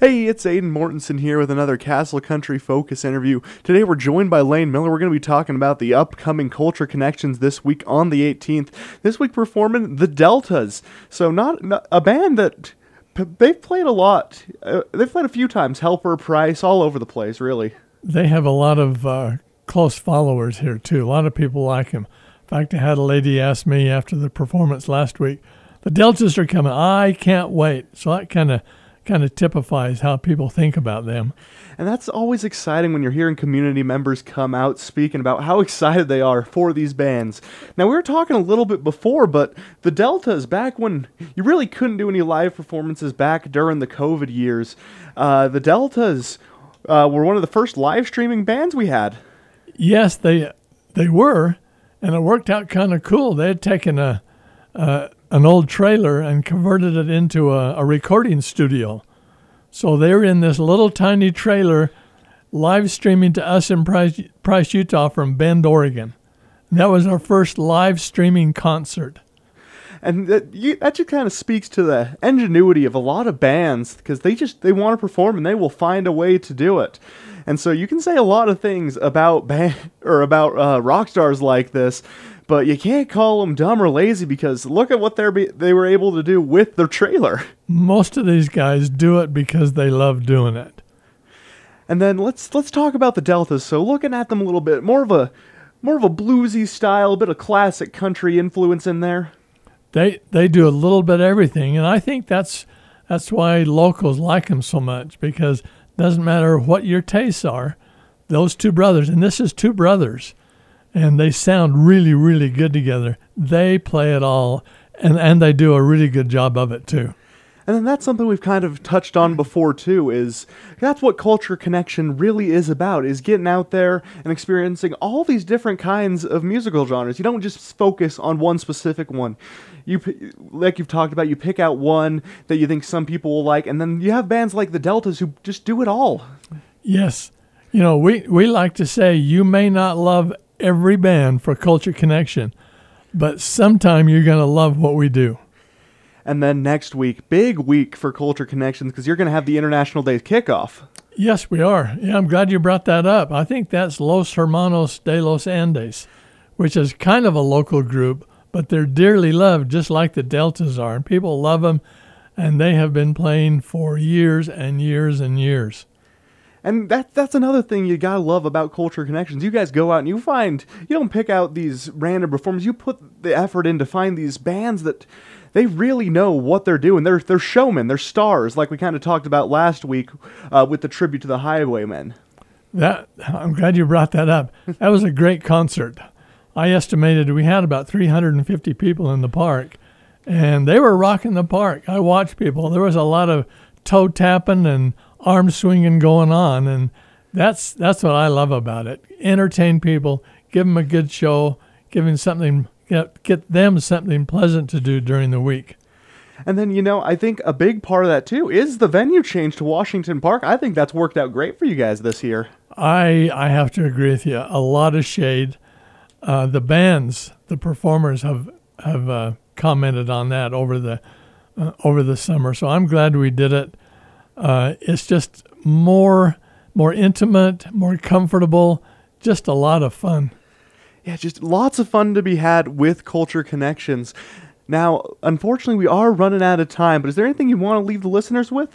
Hey, it's Aiden Mortensen here with another Castle Country Focus interview. Today we're joined by Lane Miller. We're going to be talking about the upcoming Culture Connections this week on the 18th. This week performing the Deltas. So not a band that they've played a lot. They've played a few times. Helper, Price, all over the place, really. They have a lot of close followers here, too. A lot of people like them. In fact, I had a lady ask me after the performance last week, the Deltas are coming. I can't wait. So that kind of typifies how people think about them. And that's always exciting when you're hearing community members come out speaking about how excited they are for these bands. Now, we were talking a little bit before, but the Deltas, back when you really couldn't do any live performances back during the COVID years, the Deltas were one of the first live streaming bands we had. Yes, they were, and it worked out kind of cool. They had taken an old trailer and converted it into a recording studio. So they were in this little tiny trailer live streaming to us in Price, Utah from Bend, Oregon. And that was our first live streaming concert. And that just kind of speaks to the ingenuity of a lot of bands, because they want to perform and they will find a way to do it. And so you can say a lot of things about rock stars like this, but you can't call them dumb or lazy, because look at what they were able to do with their trailer. Most of these guys do it because they love doing it. And then let's talk about the Deltas. So looking at them a little bit, more of a bluesy style, a bit of classic country influence in there. They do a little bit of everything, and I think that's why locals like them so much, because it doesn't matter what your tastes are. Those two brothers, and this is two brothers, and they sound really, really good together. They play it all, and they do a really good job of it, too. And then that's something we've kind of touched on before, too, is that's what Culture Connection really is about, is getting out there and experiencing all these different kinds of musical genres. You don't just focus on one specific one. Like you've talked about, you pick out one that you think some people will like, and then you have bands like the Deltas who just do it all. Yes. You know, we like to say you may not love every band for Culture Connection, but sometime you're going to love what we do. And then next week, big week for Culture Connections, because you're going to have the International Day kickoff. Yes, we are. Yeah, I'm glad you brought that up. I think that's Los Hermanos de los Andes, which is kind of a local group, but they're dearly loved, just like the Deltas are. And people love them, and they have been playing for years and years and years. And that's another thing you gotta love about Culture Connections. You guys go out and you don't pick out these random performers. You put the effort in to find these bands that they really know what they're doing. They're showmen. They're stars, like we kind of talked about last week with the tribute to the Highwaymen. I'm glad you brought that up. That was a great concert. I estimated we had about 350 people in the park, and they were rocking the park. I watched people. There was a lot of toe tapping and arm swinging going on, and that's what I love about it. Entertain people, give them a good show, get them something pleasant to do during the week. And then, I think a big part of that, too, is the venue change to Washington Park. I think that's worked out great for you guys this year. I have to agree with you. A lot of shade. The bands, the performers have commented on that over the summer, so I'm glad we did it. It's just more intimate, more comfortable, just a lot of fun. Yeah, just lots of fun to be had with Culture Connections. Now, unfortunately, we are running out of time, but is there anything you want to leave the listeners with?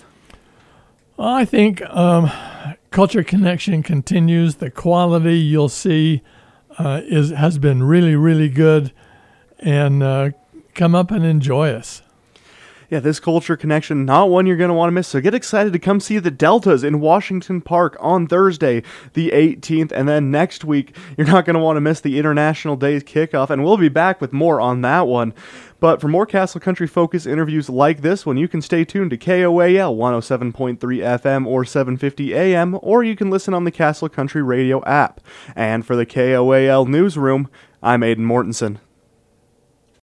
I think Culture Connection continues. The quality you'll see has been really, really good, and come up and enjoy us. Yeah, this Culture Connection, not one you're going to want to miss. So get excited to come see the Deltas in Washington Park on Thursday, the 18th. And then next week, you're not going to want to miss the International Day kickoff. And we'll be back with more on that one. But for more Castle Country Focus interviews like this one, you can stay tuned to KOAL 107.3 FM or 750 AM, or you can listen on the Castle Country Radio app. And for the KOAL Newsroom, I'm Aiden Mortensen.